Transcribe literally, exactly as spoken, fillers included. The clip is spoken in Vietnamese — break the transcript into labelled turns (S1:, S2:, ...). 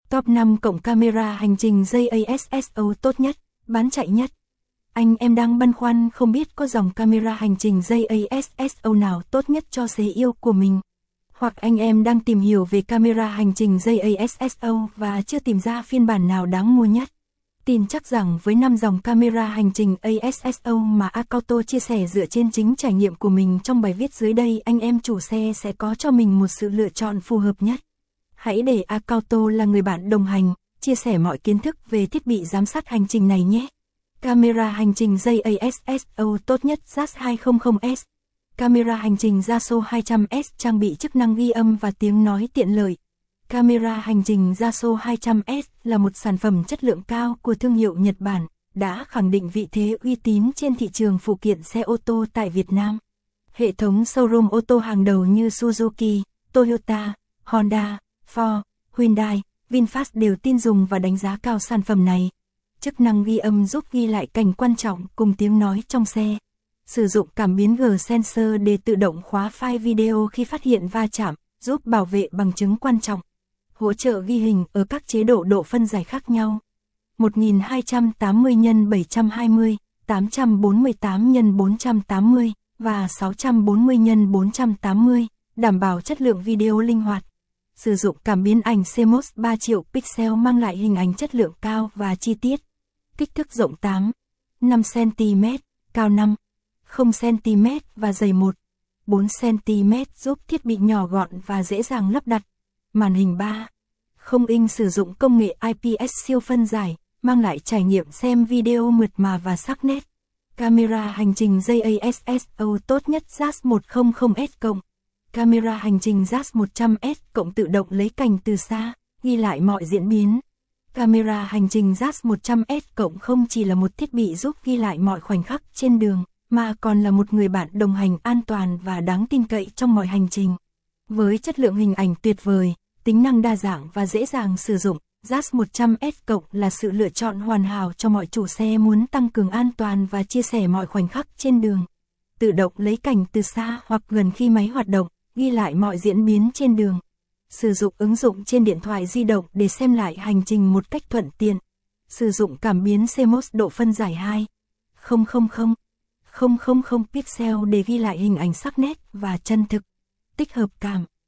S1: Top năm cộng camera hành trình gi a ét ét o tốt nhất, bán chạy nhất. Anh em đang băn khoăn không biết có dòng camera hành trình gi a ét ét o nào tốt nhất cho xe yêu của mình. Hoặc anh em đang tìm hiểu về camera hành trình gi a ét ét o và chưa tìm ra phiên bản nào đáng mua nhất. Tin chắc rằng với năm dòng camera hành trình a ét ét o mà Acauto chia sẻ dựa trên chính trải nghiệm của mình trong bài viết dưới đây, anh em chủ xe sẽ có cho mình một sự lựa chọn phù hợp nhất. Hãy để Acauto là người bạn đồng hành, chia sẻ mọi kiến thức về thiết bị giám sát hành trình này nhé. Camera hành trình gi a ét ét o tốt nhất gi a ét hai trăm S. Camera hành trình Yaso hai trăm S trang bị chức năng ghi âm và tiếng nói tiện lợi. Camera hành trình Yaso hai trăm S là một sản phẩm chất lượng cao của thương hiệu Nhật Bản, đã khẳng định vị thế uy tín trên thị trường phụ kiện xe ô tô tại Việt Nam. Hệ thống showroom ô tô hàng đầu như Suzuki, Toyota, Honda, Ford, Hyundai, VinFast đều tin dùng và đánh giá cao sản phẩm này. Chức năng ghi âm giúp ghi lại cảnh quan trọng cùng tiếng nói trong xe. Sử dụng cảm biến G-Sensor để tự động khóa file video khi phát hiện va chạm, giúp bảo vệ bằng chứng quan trọng. Hỗ trợ ghi hình ở các chế độ độ phân giải khác nhau. một nghìn hai trăm tám mươi nhân bảy trăm hai mươi, tám trăm bốn mươi tám nhân bốn trăm tám mươi và sáu trăm bốn mươi nhân bốn trăm tám mươi, đảm bảo chất lượng video linh hoạt. Sử dụng cảm biến ảnh xê em o ét ba triệu pixel mang lại hình ảnh chất lượng cao và chi tiết. Kích thước rộng tám, năm xăng-ti-mét, cao năm, không xăng-ti-mét và dày một, bốn xăng-ti-mét giúp thiết bị nhỏ gọn và dễ dàng lắp đặt. Màn hình ba, không inch sử dụng công nghệ i pê ét siêu phân giải, mang lại trải nghiệm xem video mượt mà và sắc nét. Camera hành trình gi a ét ét o tốt nhất gi a ét một trăm S cộng. Camera hành trình gi a ét một trăm S cộng tự động lấy cảnh từ xa, ghi lại mọi diễn biến. Camera hành trình gi a ét một trăm S cộng không chỉ là một thiết bị giúp ghi lại mọi khoảnh khắc trên đường, mà còn là một người bạn đồng hành an toàn và đáng tin cậy trong mọi hành trình. Với chất lượng hình ảnh tuyệt vời, tính năng đa dạng và dễ dàng sử dụng, gi a ét một trăm S cộng là sự lựa chọn hoàn hảo cho mọi chủ xe muốn tăng cường an toàn và chia sẻ mọi khoảnh khắc trên đường. Tự động lấy cảnh từ xa hoặc gần khi máy hoạt động, ghi lại mọi diễn biến trên đường. Sử dụng ứng dụng trên điện thoại di động để xem lại hành trình một cách thuận tiện. Sử dụng cảm biến xê em o ét độ phân giải hai nghìn không trăm pixel để ghi lại hình ảnh sắc nét và chân thực. Tích hợp cảm